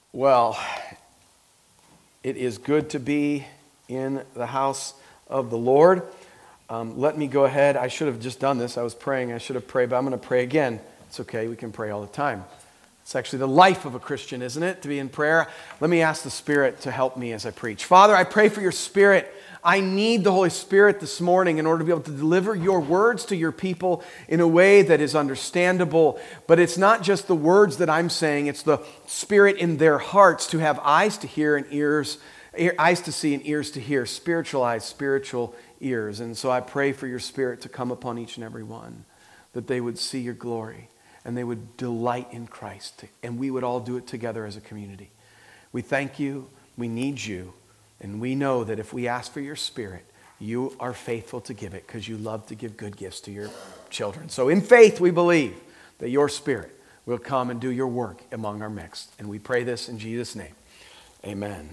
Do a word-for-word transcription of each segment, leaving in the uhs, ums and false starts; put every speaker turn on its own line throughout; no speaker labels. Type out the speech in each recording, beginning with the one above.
Well, it is good to be in the house of the Lord. Um, let me go ahead. I should have just done this. I was praying. I should have prayed, but I'm going to pray again. It's okay. We can pray all the time. It's actually the life of a Christian, isn't it, to be in prayer? Let me ask the Spirit to help me as I preach. Father, I pray for your Spirit. I need the Holy Spirit this morning in order to be able to deliver your words to your people in a way that is understandable. But it's not just the words that I'm saying, it's the Spirit in their hearts to have eyes to hear and ears, ear, eyes to see and ears to hear, spiritual eyes, spiritual ears. And so I pray for your Spirit to come upon each and every one, that they would see your glory and they would delight in Christ. And we would all do it together as a community. We thank you. We need you. And we know that if we ask for your Spirit, you are faithful to give it because you love to give good gifts to your children. So in faith, we believe that your Spirit will come and do your work among our midst. And we pray this in Jesus' name. Amen.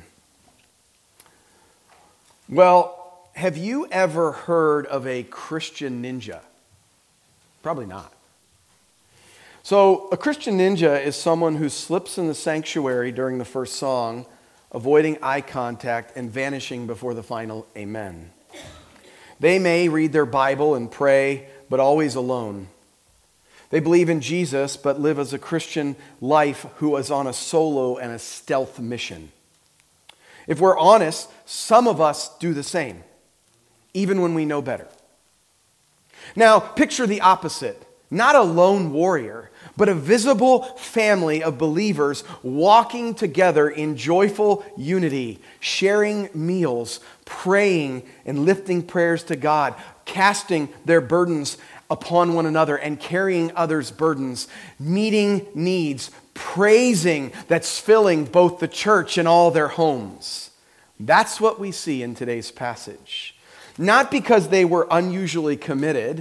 Well, have you ever heard of a Christian ninja? Probably not. So a Christian ninja is someone who slips in the sanctuary during the first song, avoiding eye contact and vanishing before the final amen. They may read their Bible and pray, but always alone. They believe in Jesus, but live as a Christian life who is on a solo and a stealth mission. If we're honest, some of us do the same, even when we know better. Now, picture the opposite. Not a lone warrior, but a visible family of believers walking together in joyful unity, sharing meals, praying and lifting prayers to God, casting their burdens upon one another and carrying others' burdens, meeting needs, praising that's filling both the church and all their homes. That's what we see in today's passage. Not because they were unusually committed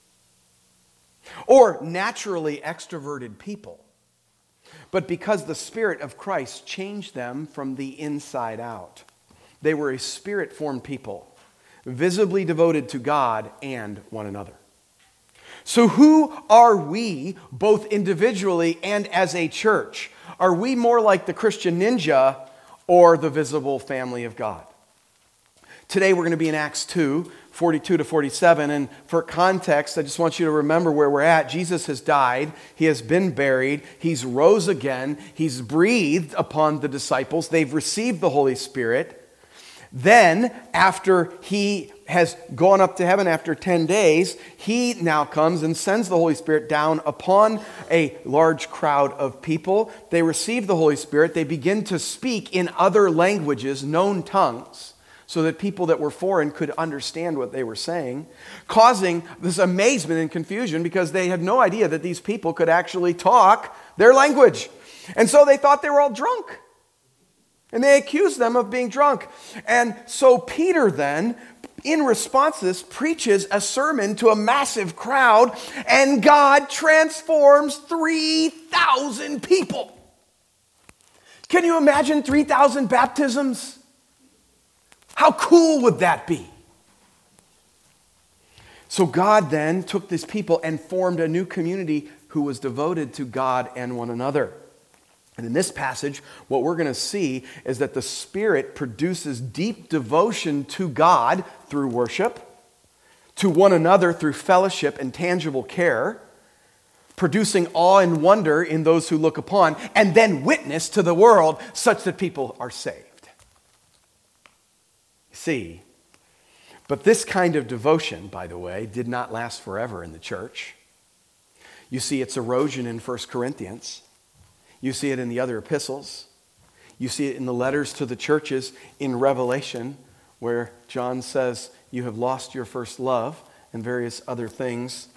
or naturally extroverted people, but because the Spirit of Christ changed them from the inside out. They were a Spirit-formed people, visibly devoted to God and one another. So who are we, both individually and as a church? Are we more like the Christian ninja or the visible family of God? Today we're going to be in Acts two, forty-two to forty-seven, and for context, I just want you to remember where we're at. Jesus has died, he has been buried, he's rose again, he's breathed upon the disciples, they've received the Holy Spirit. Then, after he has gone up to heaven after ten days, he now comes and sends the Holy Spirit down upon a large crowd of people. They receive the Holy Spirit, they begin to speak in other languages, known tongues, so that people that were foreign could understand what they were saying, causing this amazement and confusion because they had no idea that these people could actually talk their language. And so they thought they were all drunk. And they accused them of being drunk. And so Peter then, in response to this, preaches a sermon to a massive crowd, and God transforms three thousand people. Can you imagine three thousand baptisms? How cool would that be? So God then took these people and formed a new community who was devoted to God and one another. And in this passage, what we're going to see is that the Spirit produces deep devotion to God through worship, to one another through fellowship and tangible care, producing awe and wonder in those who look upon, and then witness to the world such that people are saved. See, but this kind of devotion, by the way, did not last forever in the church. You see its erosion in First Corinthians. You see it in the other epistles. You see it in the letters to the churches in Revelation, where John says, you have lost your first love, and various other things.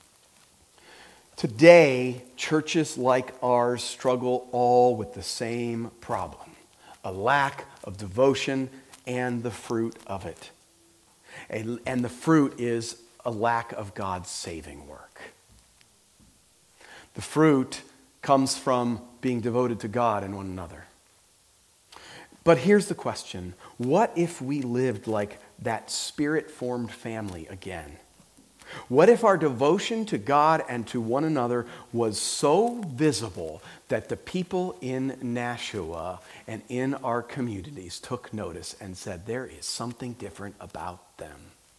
Today, churches like ours struggle all with the same problem, a lack of devotion and the fruit of it. And the fruit is a lack of God's saving work. The fruit comes from being devoted to God and one another. But here's the question. What if we lived like that Spirit-formed family again? What if our devotion to God and to one another was so visible that the people in Nashua and in our communities took notice and said, there is something different about them?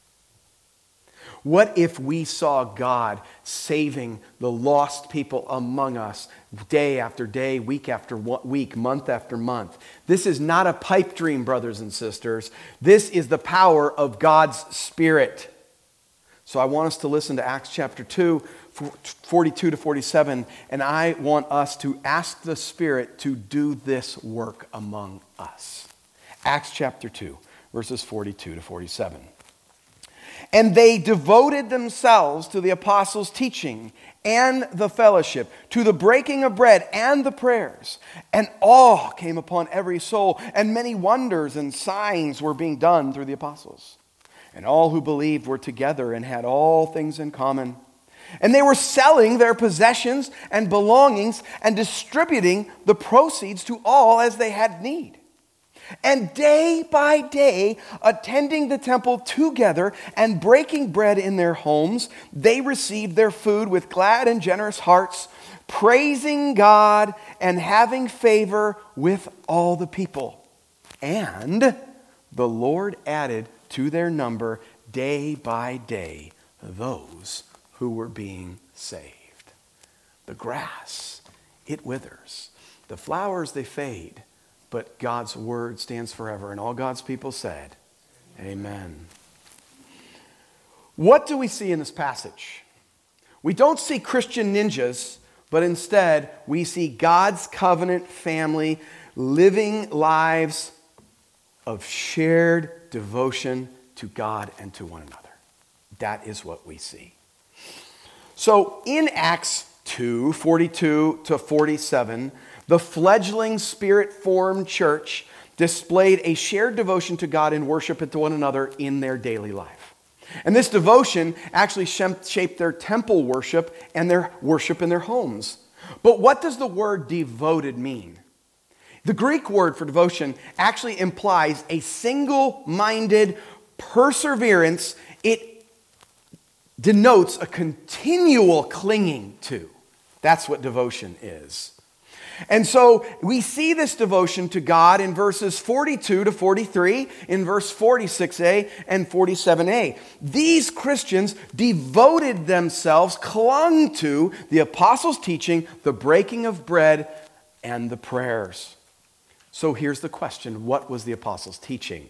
What if we saw God saving the lost people among us day after day, week after week, month after month? This is not a pipe dream, brothers and sisters. This is the power of God's Spirit. So I want us to listen to Acts chapter two, forty-two to forty-seven, and I want us to ask the Spirit to do this work among us. Acts chapter two, verses forty-two to forty-seven. And they devoted themselves to the apostles' teaching and the fellowship, to the breaking of bread and the prayers. And awe came upon every soul, and many wonders and signs were being done through the apostles. And all who believed were together and had all things in common. And they were selling their possessions and belongings and distributing the proceeds to all as they had need. And day by day, attending the temple together and breaking bread in their homes, they received their food with glad and generous hearts, praising God and having favor with all the people. And the Lord added to their number day by day those who were being saved. The grass, it withers. The flowers, they fade. But God's word stands forever. And all God's people said, amen. What do we see in this passage? We don't see Christian ninjas, but instead we see God's covenant family living lives of shared devotion to God and to one another. That is what we see. So in Acts two, forty-two to forty-seven, the fledgling Spirit-formed church displayed a shared devotion to God and worship to one another in their daily life. And this devotion actually shaped their temple worship and their worship in their homes. But what does the word devoted mean? The Greek word for devotion actually implies a single-minded perseverance. It denotes a continual clinging to. That's what devotion is. And so we see this devotion to God in verses forty-two to forty-three, in verse forty-six a and forty-seven a. These Christians devoted themselves, clung to the apostles' teaching, the breaking of bread, and the prayers. So here's the question: what was the apostles' teaching?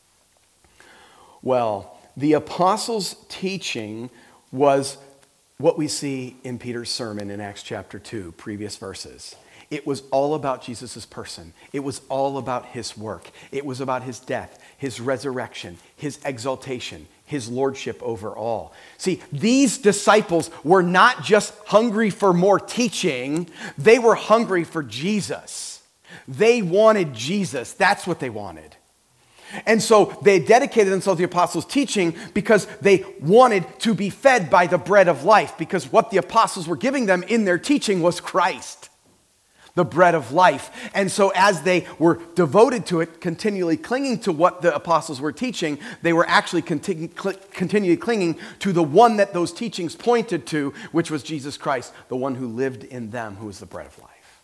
Well, the apostles' teaching was what we see in Peter's sermon in Acts chapter two, previous verses. It was all about Jesus' person. It was all about his work. It was about his death, his resurrection, his exaltation, his lordship over all. See, these disciples were not just hungry for more teaching. They were hungry for Jesus. They wanted Jesus. That's what they wanted. And so they dedicated themselves to the apostles' teaching because they wanted to be fed by the bread of life, because what the apostles were giving them in their teaching was Christ, the bread of life. And so as they were devoted to it, continually clinging to what the apostles were teaching, they were actually continu- cl- continually clinging to the one that those teachings pointed to, which was Jesus Christ, the one who lived in them, who is the bread of life.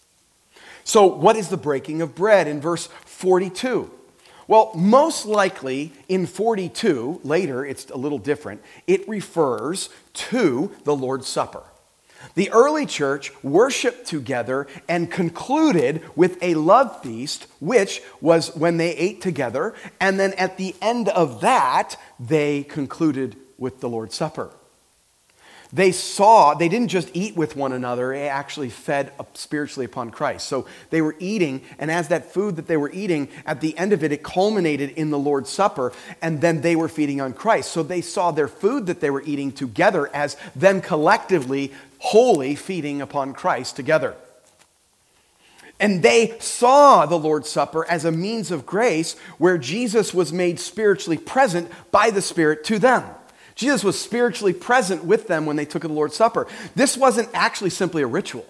So what is the breaking of bread in verse forty-two? Well, most likely in forty-two, later it's a little different, it refers to the Lord's Supper. The early church worshiped together and concluded with a love feast, which was when they ate together, and then at the end of that, they concluded with the Lord's Supper. They saw, they didn't just eat with one another, they actually fed spiritually upon Christ. So they were eating, and as that food that they were eating, at the end of it, it culminated in the Lord's Supper, and then they were feeding on Christ. So they saw their food that they were eating together as them collectively, wholly feeding upon Christ together. And they saw the Lord's Supper as a means of grace where Jesus was made spiritually present by the Spirit to them. Jesus was spiritually present with them when they took the Lord's Supper. This wasn't actually simply a ritual.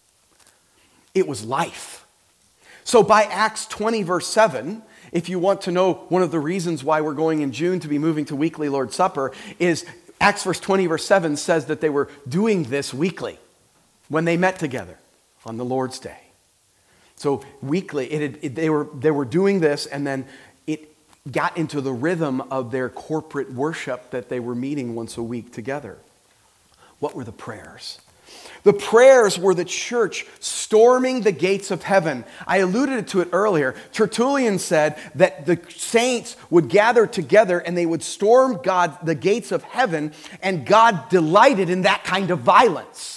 It was life. So by Acts twenty, verse seven, if you want to know one of the reasons why we're going in June to be moving to weekly Lord's Supper, is Acts verse twenty, verse seven says that they were doing this weekly when they met together on the Lord's Day. So weekly, it, had, it, they were they were doing this, and then it got into the rhythm of their corporate worship that they were meeting once a week together. What were the prayers? The prayers were the church storming the gates of heaven. I alluded to it earlier. Tertullian said that the saints would gather together and they would storm God, the gates of heaven, and God delighted in that kind of violence.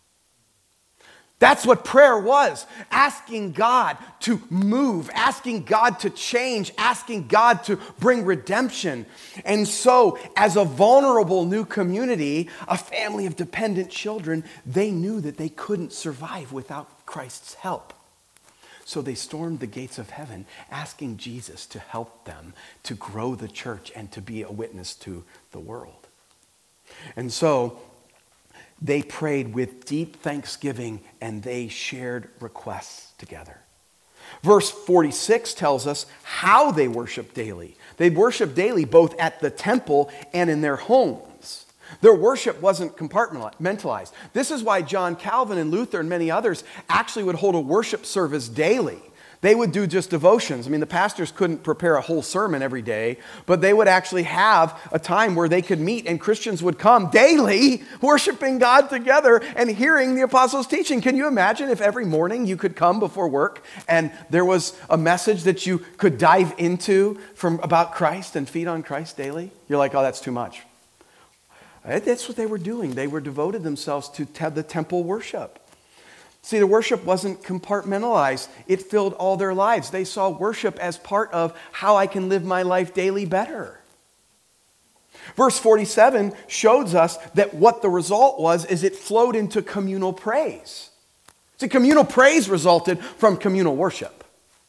That's what prayer was. Asking God to move, asking God to change, asking God to bring redemption. And so, as a vulnerable new community, a family of dependent children, they knew that they couldn't survive without Christ's help. So they stormed the gates of heaven, asking Jesus to help them to grow the church and to be a witness to the world. And so, they prayed with deep thanksgiving and they shared requests together. Verse forty-six tells us how they worshiped daily. They worshiped daily both at the temple and in their homes. Their worship wasn't compartmentalized. This is why John Calvin and Luther and many others actually would hold a worship service daily. They would do just devotions. I mean, the pastors couldn't prepare a whole sermon every day, but they would actually have a time where they could meet and Christians would come daily worshiping God together and hearing the apostles' teaching. Can you imagine if every morning you could come before work and there was a message that you could dive into from about Christ and feed on Christ daily? You're like, oh, that's too much. That's what they were doing. They were devoted themselves to the temple worship. See, the worship wasn't compartmentalized. It filled all their lives. They saw worship as part of how I can live my life daily better. Verse forty-seven shows us that what the result was is it flowed into communal praise. See, communal praise resulted from communal worship.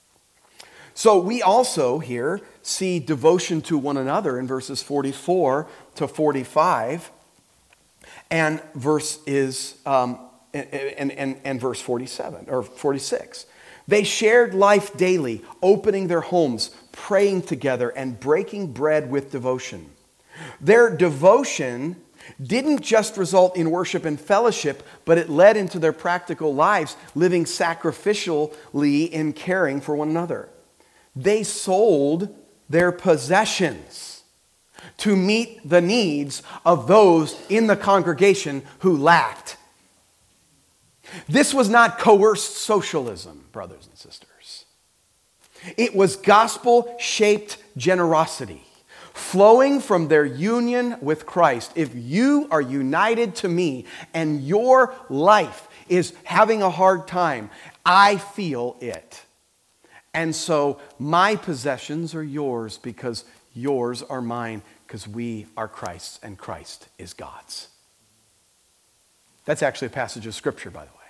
So we also here see devotion to one another in verses forty-four to forty-five, and verse is... Um, And, and, and verse forty-seven or forty-six. They shared life daily, opening their homes, praying together, and breaking bread with devotion. Their devotion didn't just result in worship and fellowship, but it led into their practical lives, living sacrificially in caring for one another. They sold their possessions to meet the needs of those in the congregation who lacked. This was not coerced socialism, brothers and sisters. It was gospel-shaped generosity, flowing from their union with Christ. If you are united to me and your life is having a hard time, I feel it. And so my possessions are yours because yours are mine, because we are Christ's and Christ is God's. That's actually a passage of Scripture, by the way.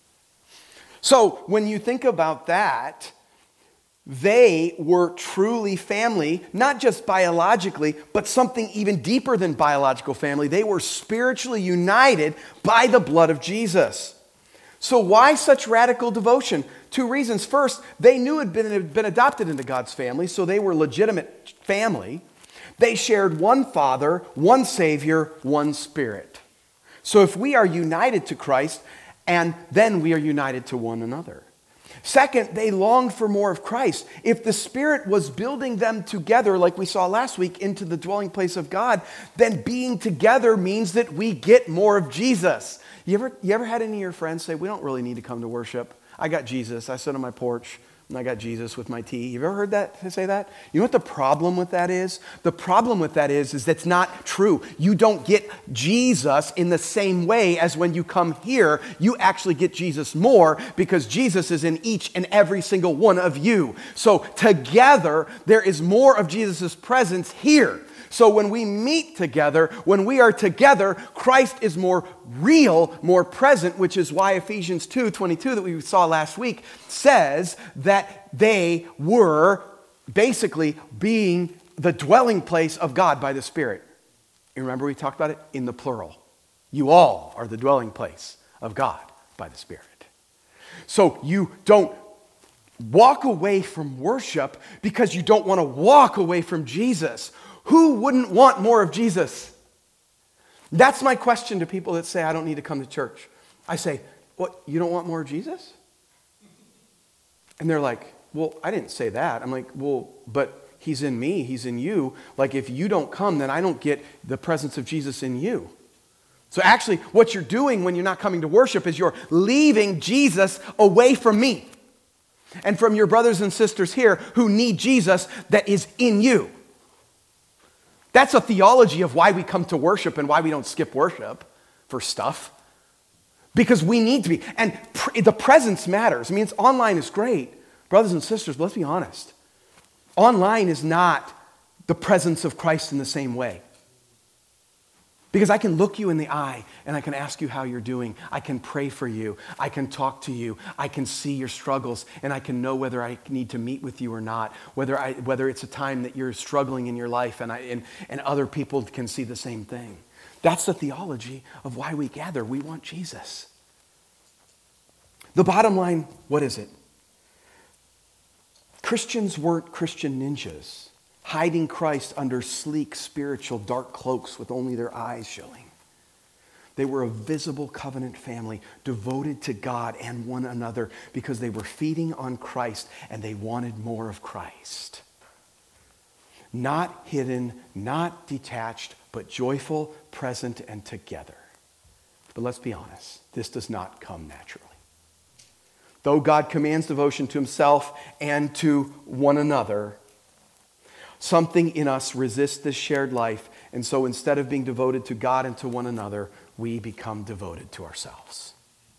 So when you think about that, they were truly family, not just biologically, but something even deeper than biological family. They were spiritually united by the blood of Jesus. So why such radical devotion? Two reasons. First, they knew it had been, had been adopted into God's family, so they were legitimate family. They shared one Father, one Savior, one Spirit. So if we are united to Christ, and then we are united to one another. Second, they longed for more of Christ. If the Spirit was building them together, like we saw last week, into the dwelling place of God, then being together means that we get more of Jesus. You ever, you ever had any of your friends say, we don't really need to come to worship. I got Jesus. I sit on my porch and I got Jesus with my tea. You've ever heard that say that? You know what the problem with that is? The problem with that is, is that's not true. You don't get Jesus in the same way as when you come here. You actually get Jesus more because Jesus is in each and every single one of you. So together, there is more of Jesus' presence here. So when we meet together, when we are together, Christ is more real, more present, which is why Ephesians two twenty-two that we saw last week says that they were basically being the dwelling place of God by the Spirit. You remember we talked about it in the plural. You all are the dwelling place of God by the Spirit. So you don't walk away from worship because you don't want to walk away from Jesus. Who wouldn't want more of Jesus? That's my question to people that say, I don't need to come to church. I say, what, you don't want more of Jesus? And they're like, well, I didn't say that. I'm like, well, but he's in me, he's in you. Like, if you don't come, then I don't get the presence of Jesus in you. So actually, what you're doing when you're not coming to worship is you're leaving Jesus away from me and from your brothers and sisters here who need Jesus that is in you. That's a theology of why we come to worship and why we don't skip worship for stuff. Because we need to be. And pr- the presence matters. I mean, it's, online is great. Brothers and sisters, let's be honest. Online is not the presence of Christ in the same way. Because I can look you in the eye and I can ask you how you're doing. I can pray for you. I can talk to you. I can see your struggles and I can know whether I need to meet with you or not. Whether I, whether it's a time that you're struggling in your life and, I, and, and other people can see the same thing. That's the theology of why we gather. We want Jesus. The bottom line, what is it? Christians weren't Christian ninjas, hiding Christ under sleek, spiritual, dark cloaks with only their eyes showing. They were a visible covenant family devoted to God and one another because they were feeding on Christ and they wanted more of Christ. Not hidden, not detached, but joyful, present, and together. But let's be honest, this does not come naturally. Though God commands devotion to himself and to one another, something in us resists this shared life, and so instead of being devoted to God and to one another, we become devoted to ourselves.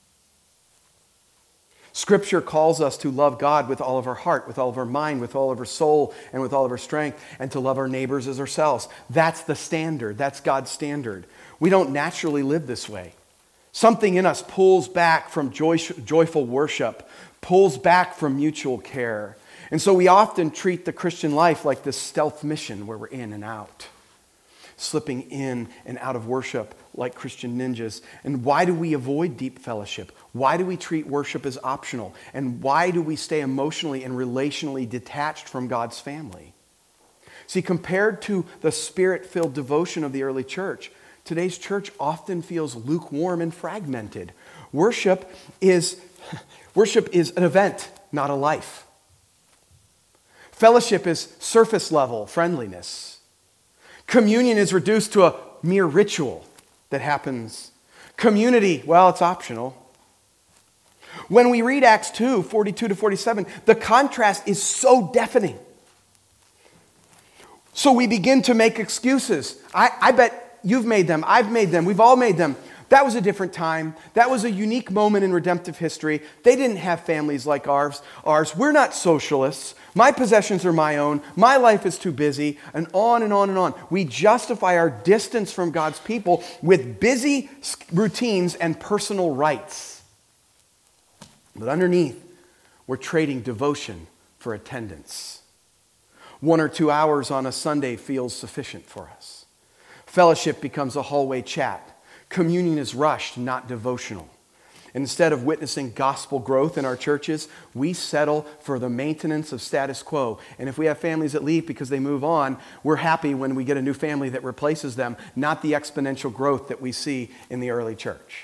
Scripture calls us to love God with all of our heart, with all of our mind, with all of our soul, and with all of our strength, and to love our neighbors as ourselves. That's the standard. That's God's standard. We don't naturally live this way. Something in us pulls back from joy, joyful worship, pulls back from mutual care. And so we often treat the Christian life like this stealth mission where we're in and out, slipping in and out of worship like Christian ninjas. And why do we avoid deep fellowship? Why do we treat worship as optional? And why do we stay emotionally and relationally detached from God's family? See, compared to the spirit-filled devotion of the early church, today's church often feels lukewarm and fragmented. Worship is, worship is an event, not a life. Fellowship is surface level friendliness. Communion is reduced to a mere ritual that happens. Community, well, it's optional. When we read Acts two, forty-two to forty-seven, the contrast is so deafening. So we begin to make excuses. I, I bet you've made them. I've made them. We've all made them. That was a different time. That was a unique moment in redemptive history. They didn't have families like ours. Ours. We're not socialists. My possessions are my own. My life is too busy. And on and on and on. We justify our distance from God's people with busy routines and personal rights. But underneath, we're trading devotion for attendance. One or two hours on a Sunday feels sufficient for us. Fellowship becomes a hallway chat. Communion is rushed, not devotional. Instead of witnessing gospel growth in our churches, we settle for the maintenance of status quo. And if we have families that leave because they move on, we're happy when we get a new family that replaces them, not the exponential growth that we see in the early church.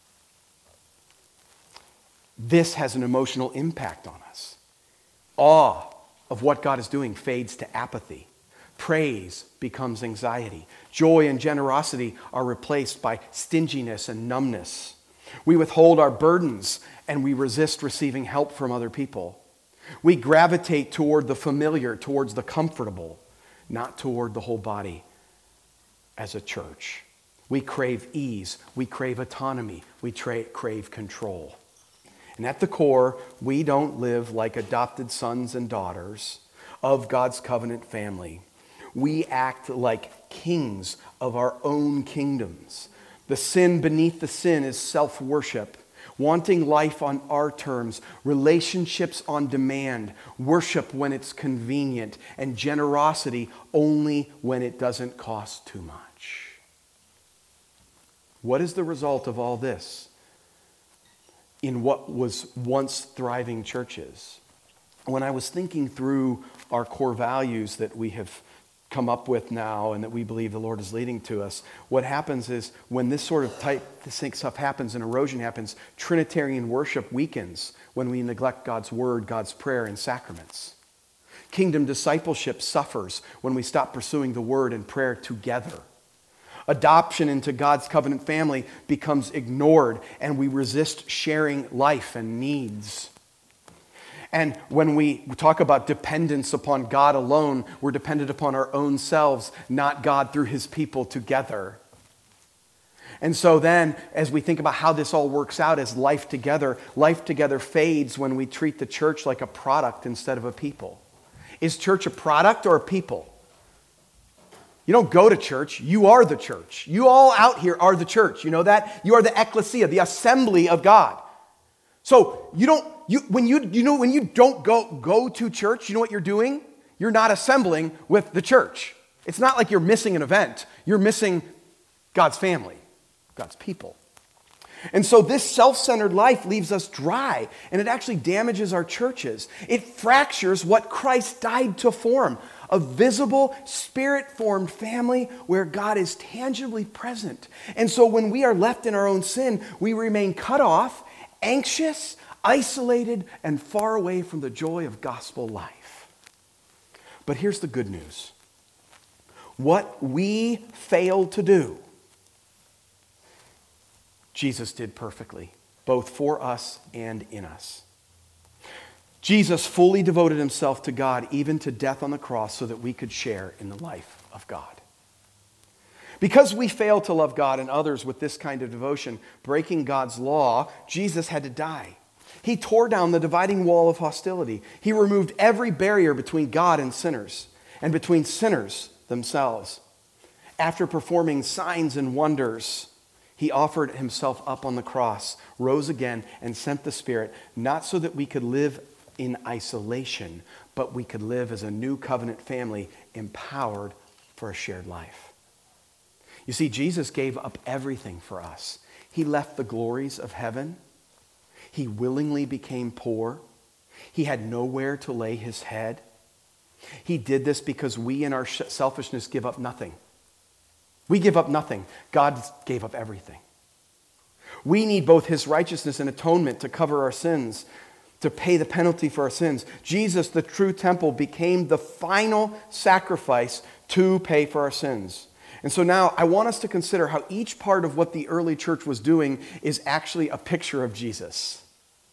This has an emotional impact on us. Awe of what God is doing fades to apathy. Praise becomes anxiety. Joy and generosity are replaced by stinginess and numbness. We withhold our burdens and we resist receiving help from other people. We gravitate toward the familiar, towards the comfortable, not toward the whole body as a church. We crave ease. We crave autonomy. We tra- crave control. And at the core, we don't live like adopted sons and daughters of God's covenant family. We act like kings of our own kingdoms. The sin beneath the sin is self-worship, wanting life on our terms, relationships on demand, worship when it's convenient, and generosity only when it doesn't cost too much. What is the result of all this in what was once thriving churches? When I was thinking through our core values that we have come up with now and that we believe the Lord is leading to us, what happens is when this sort of type, this stuff happens and erosion happens, Trinitarian worship weakens when we neglect God's word, God's prayer, and sacraments. Kingdom discipleship suffers when we stop pursuing the word and prayer together. Adoption into God's covenant family becomes ignored and we resist sharing life and needs. And when we talk about dependence upon God alone, we're dependent upon our own selves, not God through his people together. And so then, as we think about how this all works out as life together, life together fades when we treat the church like a product instead of a people. Is church a product or a people? You don't go to church, you are the church. You all out here are the church. You know that? You are the ecclesia, the assembly of God. So you don't You, when you, you know, when you don't go, go to church, you know what you're doing? You're not assembling with the church. It's not like you're missing an event. You're missing God's family, God's people. And so this self-centered life leaves us dry, and it actually damages our churches. It fractures what Christ died to form, a visible, spirit-formed family where God is tangibly present. And so when we are left in our own sin, we remain cut off, anxious, isolated, and far away from the joy of gospel life. But here's the good news. What we failed to do, Jesus did perfectly, both for us and in us. Jesus fully devoted himself to God, even to death on the cross, so that we could share in the life of God. Because we fail to love God and others with this kind of devotion, breaking God's law, Jesus had to die. He tore down the dividing wall of hostility. He removed every barrier between God and sinners, and between sinners themselves. After performing signs and wonders, he offered himself up on the cross, rose again, and sent the Spirit, not so that we could live in isolation, but we could live as a new covenant family, empowered for a shared life. You see, Jesus gave up everything for us. He left the glories of heaven. He willingly became poor. He had nowhere to lay his head. He did this because we in our selfishness give up nothing. We give up nothing. God gave up everything. We need both his righteousness and atonement to cover our sins, to pay the penalty for our sins. Jesus, the true temple, became the final sacrifice to pay for our sins. And so now I want us to consider how each part of what the early church was doing is actually a picture of Jesus.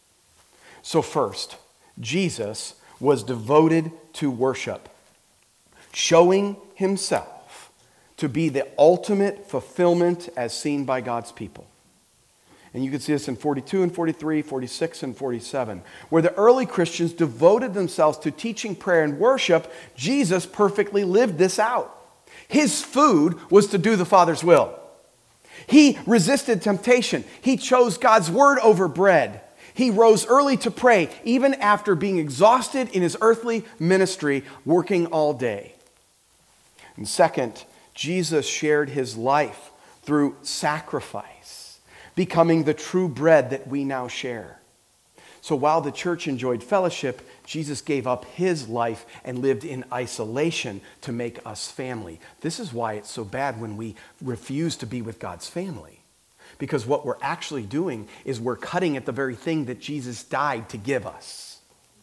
So first, Jesus was devoted to worship, showing himself to be the ultimate fulfillment as seen by God's people. And you can see this in forty-two and forty-three, forty-six and forty-seven. Where the early Christians devoted themselves to teaching prayer and worship, Jesus perfectly lived this out. His food was to do the Father's will. He resisted temptation. He chose God's word over bread. He rose early to pray, even after being exhausted in his earthly ministry, working all day. And second, Jesus shared his life through sacrifice, becoming the true bread that we now share. So while the church enjoyed fellowship, Jesus gave up his life and lived in isolation to make us family. This is why it's so bad when we refuse to be with God's family. Because what we're actually doing is we're cutting at the very thing that Jesus died to give us.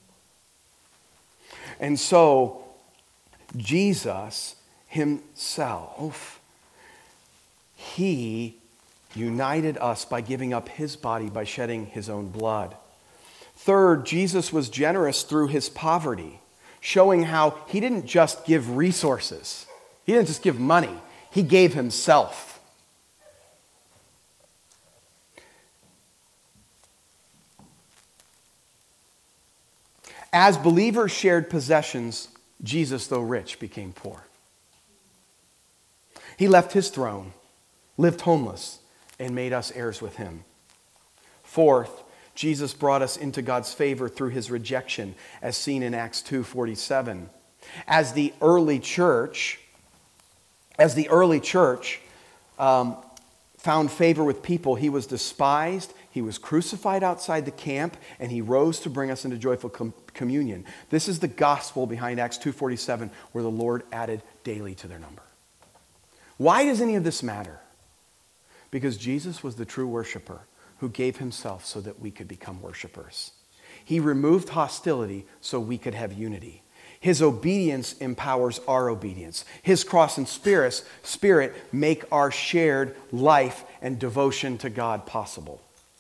And so, Jesus himself, he united us by giving up his body, by shedding his own blood. Third, Jesus was generous through his poverty, showing how he didn't just give resources. He didn't just give money. He gave himself. As believers shared possessions, Jesus, though rich, became poor. He left his throne, lived homeless, and made us heirs with him. Fourth, Jesus brought us into God's favor through his rejection, as seen in Acts two forty-seven. As the early church, as the early church um, found favor with people, he was despised, he was crucified outside the camp, and he rose to bring us into joyful com- communion. This is the gospel behind Acts two forty-seven, where the Lord added daily to their number. Why does any of this matter? Because Jesus was the true worshiper who gave himself so that we could become worshipers. He removed hostility so we could have unity. His obedience empowers our obedience. His cross and spirit, spirit make our shared life and devotion to God possible.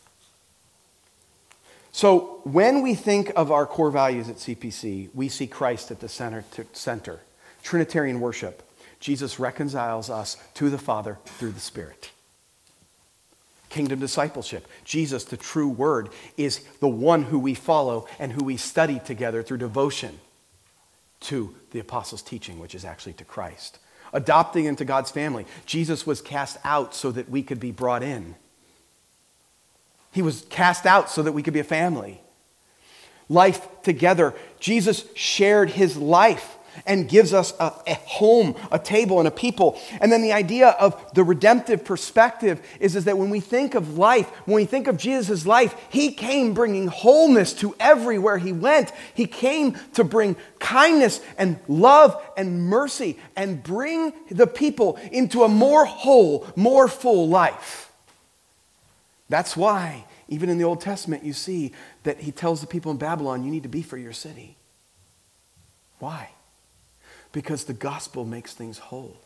So when we think of our core values at C P C, we see Christ at the center. center. Trinitarian worship. Jesus reconciles us to the Father through the Spirit. Kingdom discipleship. Jesus, the true word, is the one who we follow and who we study together through devotion to the apostles' teaching, which is actually to Christ. Adopting into God's family. Jesus was cast out so that we could be brought in. He was cast out so that we could be a family. Life together. Jesus shared his life and gives us a, a home, a table, and a people. And then the idea of the redemptive perspective is, is that when we think of life, when we think of Jesus' life, he came bringing wholeness to everywhere he went. He came to bring kindness and love and mercy and bring the people into a more whole, more full life. That's why, even in the Old Testament, you see that he tells the people in Babylon, you need to be for your city. Why? Because the gospel makes things whole.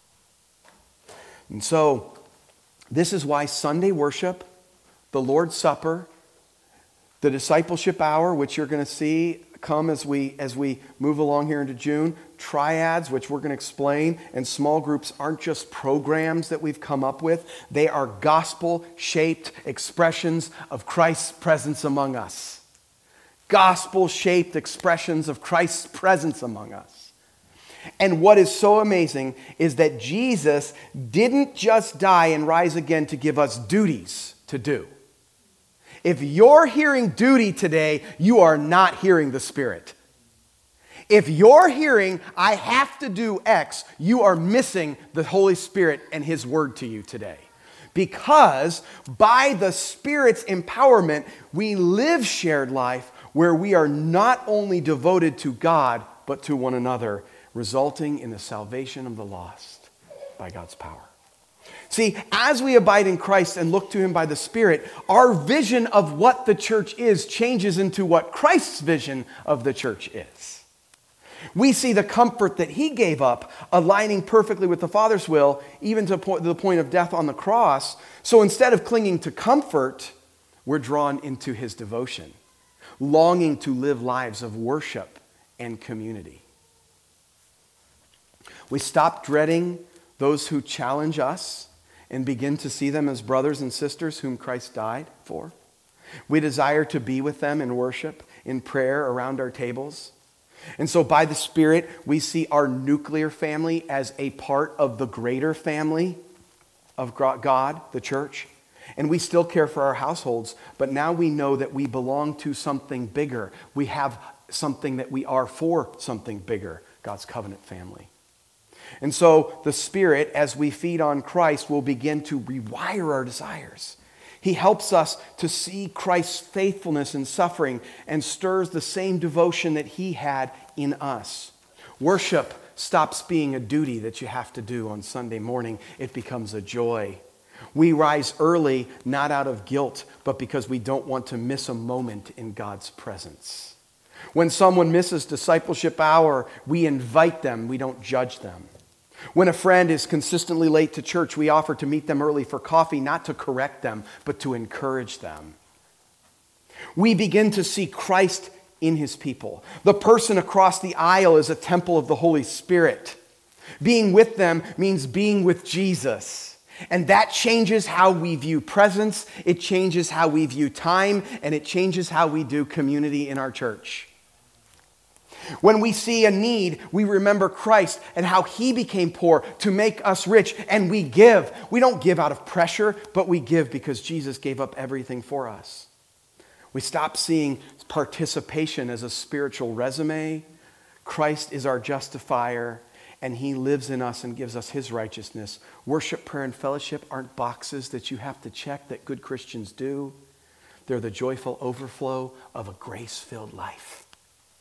And so, this is why Sunday worship, the Lord's Supper, the discipleship hour, which you're going to see come as we as we move along here into June, triads, which we're going to explain, and small groups aren't just programs that we've come up with. They are gospel-shaped expressions of Christ's presence among us. Gospel-shaped expressions of Christ's presence among us. And what is so amazing is that Jesus didn't just die and rise again to give us duties to do. If you're hearing duty today, you are not hearing the Spirit. If you're hearing, I have to do X, you are missing the Holy Spirit and his word to you today. Because by the Spirit's empowerment, we live shared life where we are not only devoted to God, but to one another, resulting in the salvation of the lost by God's power. See, as we abide in Christ and look to him by the Spirit, our vision of what the church is changes into what Christ's vision of the church is. We see the comfort that he gave up, aligning perfectly with the Father's will, even to the point of death on the cross. So instead of clinging to comfort, we're drawn into his devotion, longing to live lives of worship and community. We stop dreading those who challenge us and begin to see them as brothers and sisters whom Christ died for. We desire to be with them in worship, in prayer, around our tables. And so by the Spirit, we see our nuclear family as a part of the greater family of God, the church. And we still care for our households, but now we know that we belong to something bigger. We have something that we are for something bigger, God's covenant family. And so the Spirit, as we feed on Christ, will begin to rewire our desires. He helps us to see Christ's faithfulness in suffering and stirs the same devotion that he had in us. Worship stops being a duty that you have to do on Sunday morning. It becomes a joy. We rise early, not out of guilt, but because we don't want to miss a moment in God's presence. When someone misses discipleship hour, we invite them, we don't judge them. When a friend is consistently late to church, we offer to meet them early for coffee, not to correct them, but to encourage them. We begin to see Christ in his people. The person across the aisle is a temple of the Holy Spirit. Being with them means being with Jesus. And that changes how we view presence, it changes how we view time, and it changes how we do community in our church. When we see a need, we remember Christ and how he became poor to make us rich, and we give. We don't give out of pressure, but we give because Jesus gave up everything for us. We stop seeing participation as a spiritual resume. Christ is our justifier, and he lives in us and gives us his righteousness. Worship, prayer, and fellowship aren't boxes that you have to check that good Christians do. They're the joyful overflow of a grace-filled life.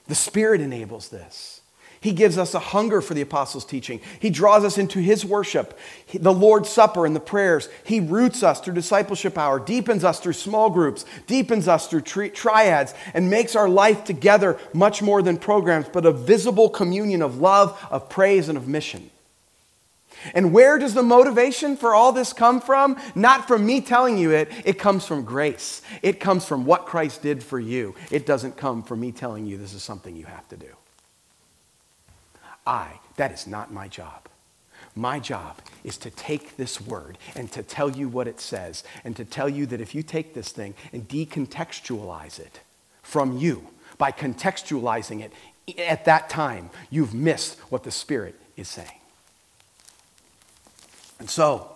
The Spirit enables this. He gives us a hunger for the apostles' teaching. He draws us into his worship, the Lord's Supper and the prayers. He roots us through discipleship hour, deepens us through small groups, deepens us through tri- triads, and makes our life together much more than programs, but a visible communion of love, of praise, and of mission. And where does the motivation for all this come from? Not from me telling you it. It comes from grace. It comes from what Christ did for you. It doesn't come from me telling you this is something you have to do. I, that is not my job. My job is to take this word and to tell you what it says, and to tell you that if you take this thing and decontextualize it from you, by contextualizing it at that time, you've missed what the Spirit is saying. And so,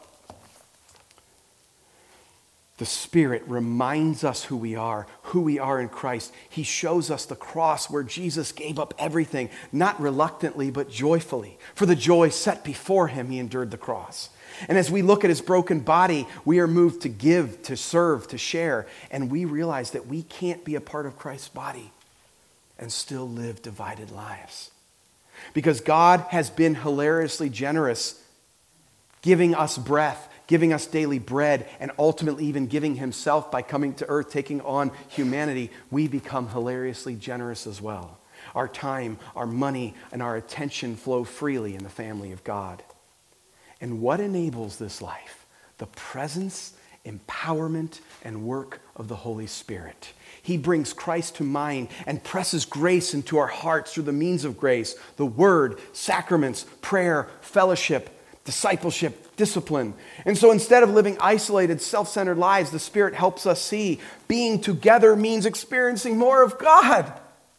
the Spirit reminds us who we are, who we are in Christ. He shows us the cross where Jesus gave up everything, not reluctantly, but joyfully. For the joy set before him, he endured the cross. And as we look at his broken body, we are moved to give, to serve, to share. And we realize that we can't be a part of Christ's body and still live divided lives. Because God has been hilariously generous, giving us breath, giving us daily bread, and ultimately even giving himself by coming to earth, taking on humanity. We become hilariously generous as well. Our time, our money, and our attention flow freely in the family of God. And what enables this life? The presence, empowerment, and work of the Holy Spirit. He brings Christ to mind and presses grace into our hearts through the means of grace, the word, sacraments, prayer, fellowship, discipleship, discipline. And so instead of living isolated, self-centered lives, the Spirit helps us see being together means experiencing more of God.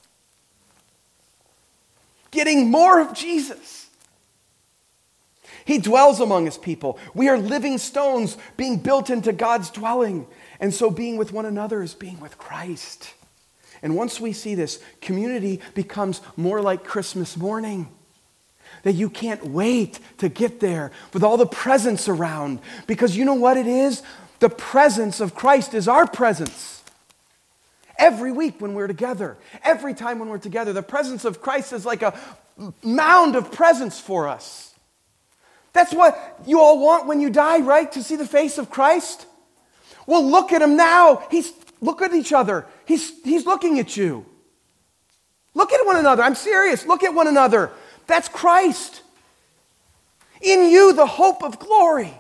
Getting more of Jesus. He dwells among his people. We are living stones being built into God's dwelling. And so being with one another is being with Christ. And once we see this, community becomes more like Christmas morning. That you can't wait to get there with all the presents around. Because you know what it is? The presence of Christ is our presence. Every week when we're together, every time when we're together, the presence of Christ is like a mound of presents for us. That's what you all want when you die, right? To see the face of Christ? Well, look at him now. He's look at each other. He's, he's looking at you. Look at one another. I'm serious. Look at one another. That's Christ. In you, the hope of glory.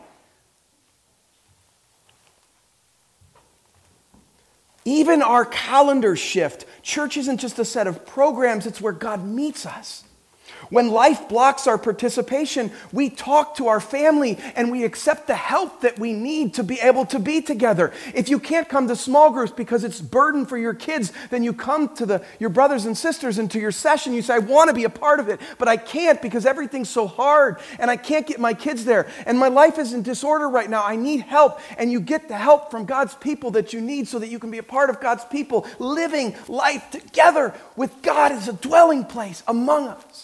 Even our calendar shift. Church isn't just a set of programs, it's where God meets us. When life blocks our participation, we talk to our family and we accept the help that we need to be able to be together. If you can't come to small groups because it's a burden for your kids, then you come to the, your brothers and sisters and to your session. You say, I want to be a part of it, but I can't because everything's so hard and I can't get my kids there. And my life is in disorder right now. I need help. And you get the help from God's people that you need so that you can be a part of God's people, living life together with God as a dwelling place among us.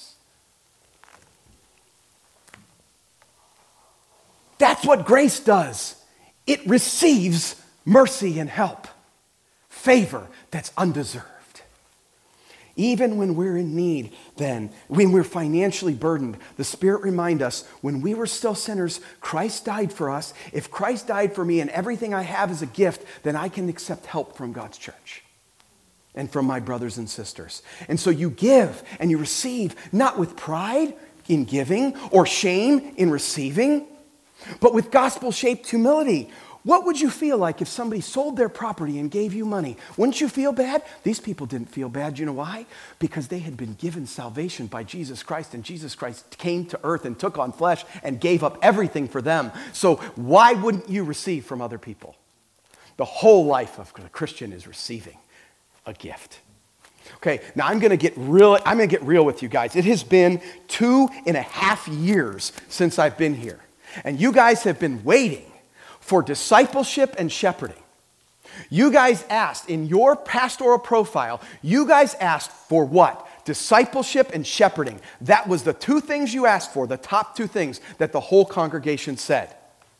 That's what grace does. It receives mercy and help, favor that's undeserved. Even when we're in need, then, when we're financially burdened, the Spirit reminds us, when we were still sinners, Christ died for us. If Christ died for me and everything I have is a gift, then I can accept help from God's church and from my brothers and sisters. And so you give and you receive, not with pride in giving or shame in receiving, but with gospel-shaped humility. What would you feel like if somebody sold their property and gave you money? Wouldn't you feel bad? These people didn't feel bad. You know why? Because they had been given salvation by Jesus Christ, and Jesus Christ came to earth and took on flesh and gave up everything for them. So why wouldn't you receive from other people? The whole life of a Christian is receiving a gift. Okay, now I'm going to get real. I'm going to get real with you guys. It has been two and a half years since I've been here. And you guys have been waiting for discipleship and shepherding. You guys asked in your pastoral profile, you guys asked for what? Discipleship and shepherding. That was the two things you asked for, the top two things that the whole congregation said.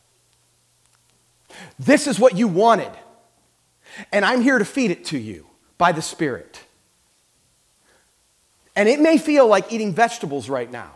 This is what you wanted. And I'm here to feed it to you by the Spirit. And it may feel like eating vegetables right now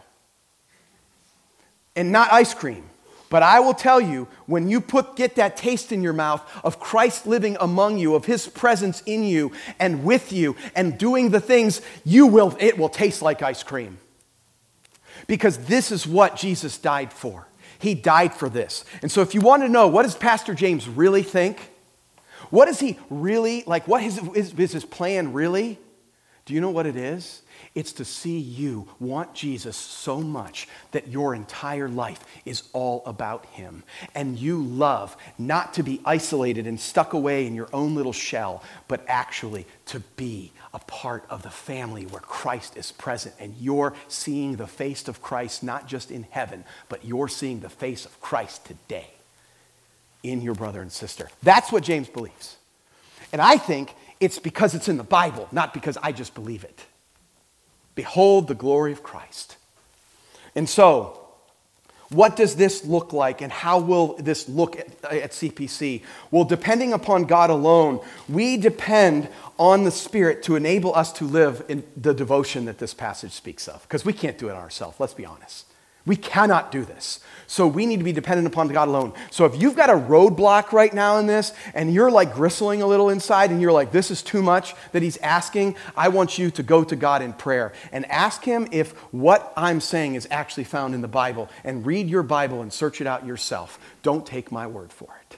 and not ice cream. But I will tell you, when you put get that taste in your mouth of Christ living among you, of his presence in you and with you and doing the things, you will it will taste like ice cream. Because this is what Jesus died for. He died for this. And so if you want to know, what does Pastor James really think? What is he really, like what is, is, is his plan really? Do you know what it is? It's to see you want Jesus so much that your entire life is all about him. And you love not to be isolated and stuck away in your own little shell, but actually to be a part of the family where Christ is present. And you're seeing the face of Christ not just in heaven, but you're seeing the face of Christ today in your brother and sister. That's what James believes. And I think it's because it's in the Bible, not because I just believe it. Behold the glory of Christ. And so, what does this look like and how will this look at, at C P C? Well, depending upon God alone, we depend on the Spirit to enable us to live in the devotion that this passage speaks of. Because we can't do it ourselves, let's be honest. We cannot do this. So we need to be dependent upon God alone. So if you've got a roadblock right now in this and you're like gristling a little inside and you're like, this is too much that he's asking, I want you to go to God in prayer and ask him if what I'm saying is actually found in the Bible, and read your Bible and search it out yourself. Don't take my word for it.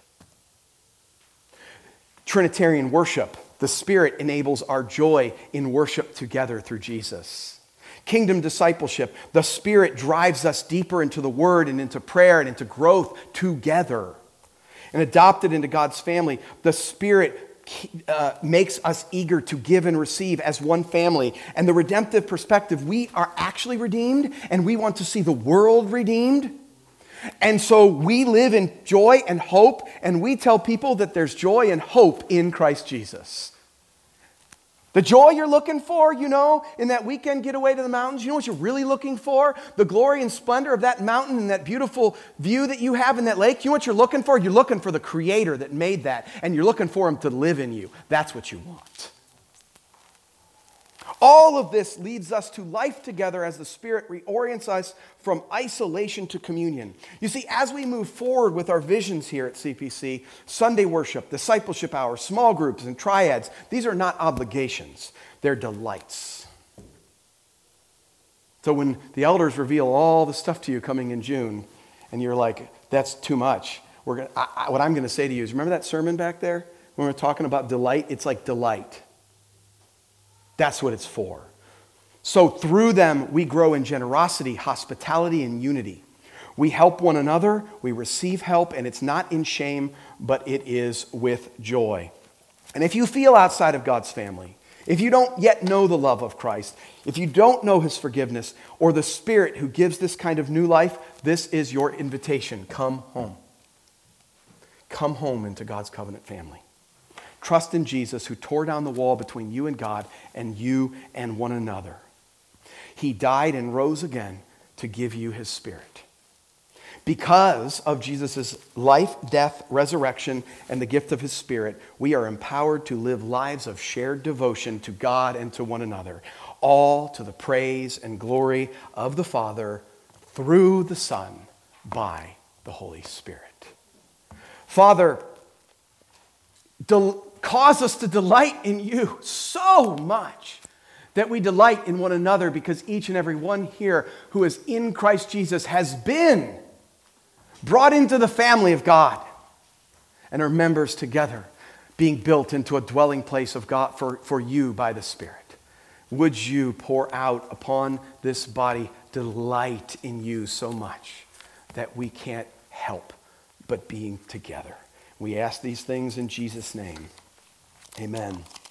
Trinitarian worship. The Spirit enables our joy in worship together through Jesus. Kingdom discipleship. The Spirit drives us deeper into the Word and into prayer and into growth together. And adopted into God's family, the Spirit uh, makes us eager to give and receive as one family. And the redemptive perspective, we are actually redeemed and we want to see the world redeemed. And so we live in joy and hope, and we tell people that there's joy and hope in Christ Jesus. The joy you're looking for, you know, in that weekend getaway to the mountains, you know what you're really looking for? The glory and splendor of that mountain and that beautiful view that you have in that lake. You know what you're looking for? You're looking for the Creator that made that, and you're looking for him to live in you. That's what you want. All of this leads us to life together as the Spirit reorients us from isolation to communion. You see, as we move forward with our visions here at C P C, Sunday worship, discipleship hour, small groups, and triads, these are not obligations. They're delights. So when the elders reveal all the stuff to you coming in June, and you're like, that's too much, we're gonna, I, I, what I'm going to say to you is, remember that sermon back there? When we were talking about delight? It's like delight. That's what it's for. So through them, we grow in generosity, hospitality, and unity. We help one another, we receive help, and it's not in shame, but it is with joy. And if you feel outside of God's family, if you don't yet know the love of Christ, if you don't know his forgiveness or the Spirit who gives this kind of new life, this is your invitation. Come home. Come home into God's covenant family. Trust in Jesus, who tore down the wall between you and God and you and one another. He died and rose again to give you his Spirit. Because of Jesus' life, death, resurrection, and the gift of his Spirit, we are empowered to live lives of shared devotion to God and to one another, all to the praise and glory of the Father through the Son by the Holy Spirit. Father, del- cause us to delight in you so much that we delight in one another, because each and every one here who is in Christ Jesus has been brought into the family of God and are members together, being built into a dwelling place of God for, for you by the Spirit. Would you pour out upon this body delight in you so much that we can't help but being together. We ask these things in Jesus' name. Amen.